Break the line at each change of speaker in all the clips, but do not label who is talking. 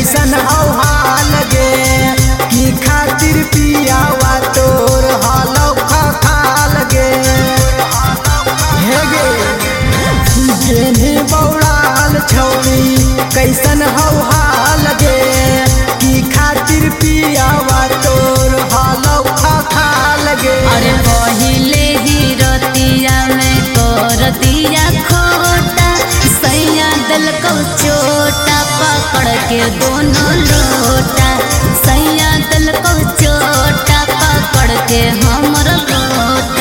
कैसन हाल गे की खातिर पियावा तोर हालौ खाल गे हे गे जेने बौड़ाल छौरी कैसन हाल गे की खातिर पियावा तोर हालौ खाल गे।
अरे पहिले ही रतिया में कर दिया खोटा सैया दल को चोटा पकड़ के दोनों लोटा सैया दल को चोटा पकड़ के हमर लोटा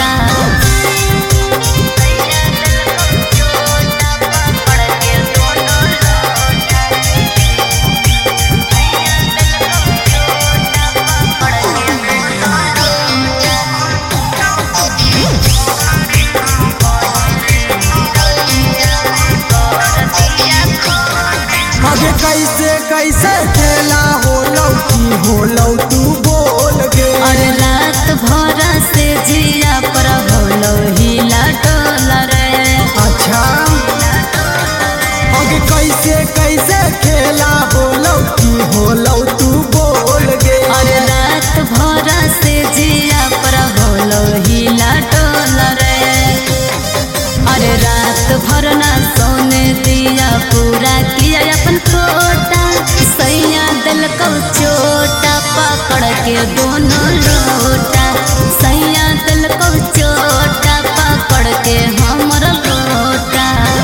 अबे कैसे कैसे खेला होलौ तू बोल गे।
अरे रात भर से जिया पर होलो हिला डोला रे।
अच्छा अबे कैसे कैसे खेला होलौ तू बोल गे।
अरे रात भर से जिया पर होलो हिला डोला रे। अरे रात भर ना सोने दिया पूरा किया अपन कोटा सैया दल को चोटा पकड़ के दोनों लोटा सैया दल को चोटा पकड़ के हमर लोटा।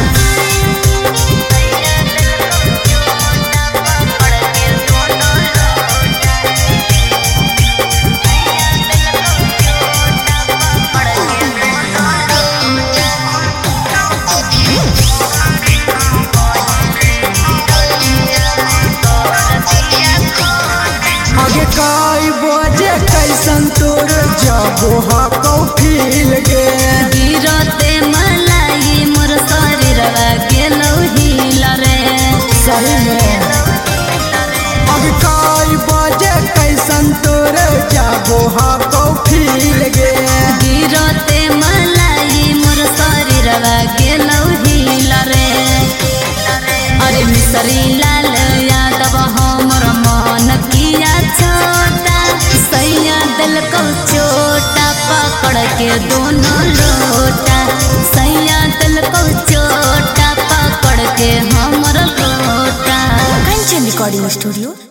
आगे कई बजे कैसन तोर जागो हाकौ फील गे।
गिरते मलाई मोर शरीर गेलो हिला रे।
सही में अब कई बजे कैसन तोर जागो हाकौ फील गे।
गिरते मलाई मोर शरीर गेलो हिला रे। अरे मिसरी लाल यादव हमर मन किया छोटा सैया दल को चोटा पकड़ के दोनों लोटा सैया दल को चोटा पकड़ के हमर लोटा।
Kanchan recording studio